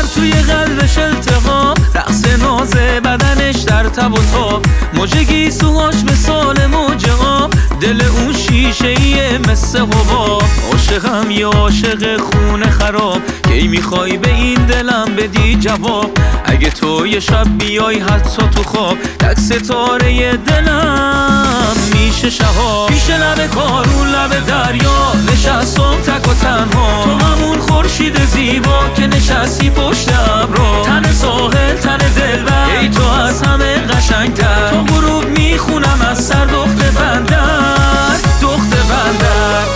توی قلبش التهاب، رقص ناز بدنش در تب و تاب، موج گیسوهاش مثال موج آب، دل اون شیشه‌ایه مثل حباب. عاشقم یا عاشق خونه خراب، کی میخوای به این دلم بدی جواب؟ اگه تو یه شب بیای حتی تو خواب، تک ستاره دلم میشه شهاب. پیش لب کارون لب دریا نشستم تک و تنها، تو همون خورشید زیبا که نشستی پشت ابرا، تن ساحل تن دلبر، ای تو از همه قشنگتر، تا غروب میخونم از سر دخت بندر، دخت بندر.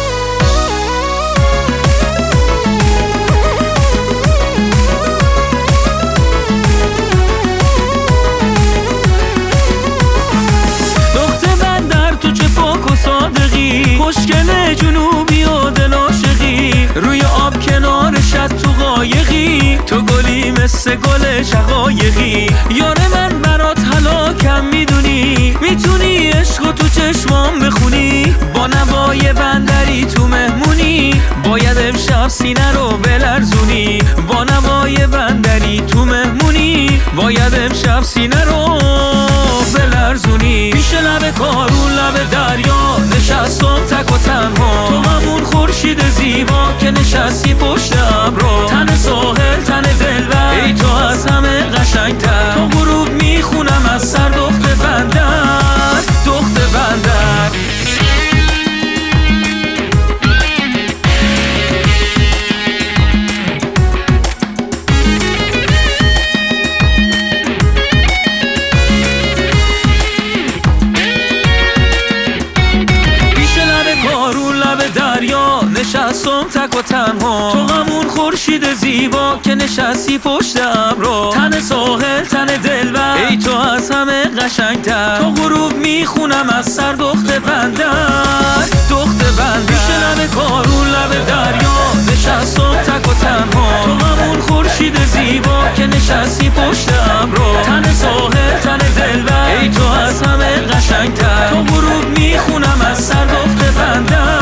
خوشگل جنوبی و دل عاشقی، روی آب کنار شد تو قایقی، تو گلی مثل گل شقایقی. یار من برات هلاکم میدونی، میتونی عشقو تو چشمام بخونی، با نوای بندری تو مهمونی، باید امشب سینه رو بلرزونی، با نوای بندری تو مهمونی، باید امشب سینه رو بلرزونی. پیش لب کارون لب دریا نشستم تک و تنها، تو همون خورشید زیبا که نشستی پشت ابرا، تن ساحل تن دلبر، ای تو از همه قشنگتر، تا غروب میخونم از سر دخت بندر، دخت بندر. نشستم تک و تنها، تو همون خورشید زیبا که نشستی پشت ابرا، تن ساحل تن دلبر، ای تو از همه قشنگتر، تا غروب میخونم از سر دخت بندر، دخت بندر. پیش لب کارون لب دریا نشستم تک و تنها، تو همون خورشید زیبا که نشستی پشت ابرا، تن ساحل تن دلبر، ای تو از همه قشنگتر، تا غروب میخونم از سر دخت بندر.